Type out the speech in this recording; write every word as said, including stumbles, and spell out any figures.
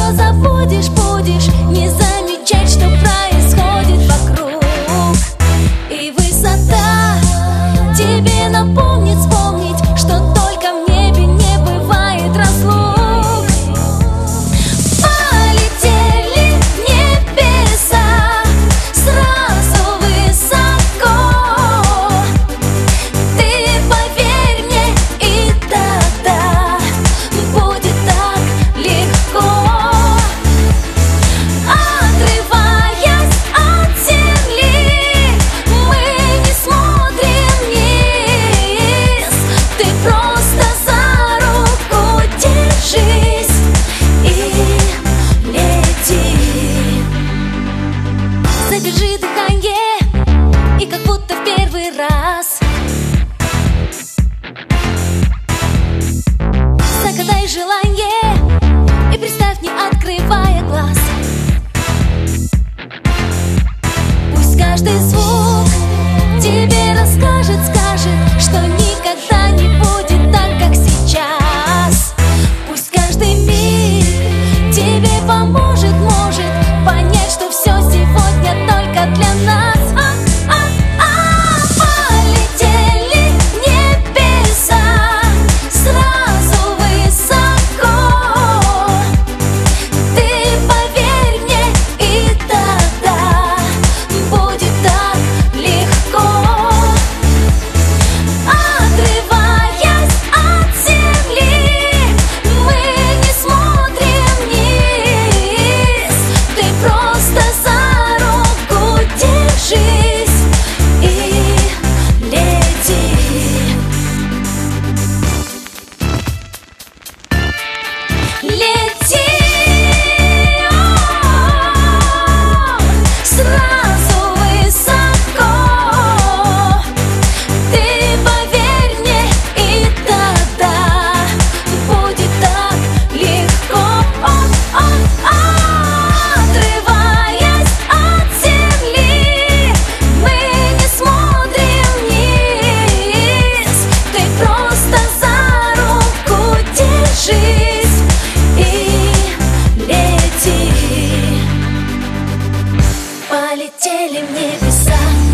все забудешь, будешь не замечать, что происходит вокруг. И высота тебе напомнит, вспомнить, что только в небе не бывает разлук. Полетели в небеса сразу высоко. Ты поверь мне, и тогда будет так легко. Отрываясь от земли, мы не смотрим вниз. Ты просто за руку держись и лети. Задержи дыхание, и как будто в первый раз загадай желание и представь, не открывая глаз. Пусть каждый звук тебе расскажет, скажет, что никогда не будет так, как сейчас. Пусть каждый миг тебе поможет, может понять, что все сегодня только для нас. А, а, а. Полетели в небеса сразу высоко. Ты поверь мне, и тогда будет так легко. Отрываясь от земли, мы не смотрим вниз. Ты просто за руку держись и лети. Лети, о, сразу высоко. Ты поверь мне, и тогда будет так легко. О, о, о. Отрываясь от земли, мы не смотрим вниз. Ты просто за руку держись и лети. Полетели в небеса.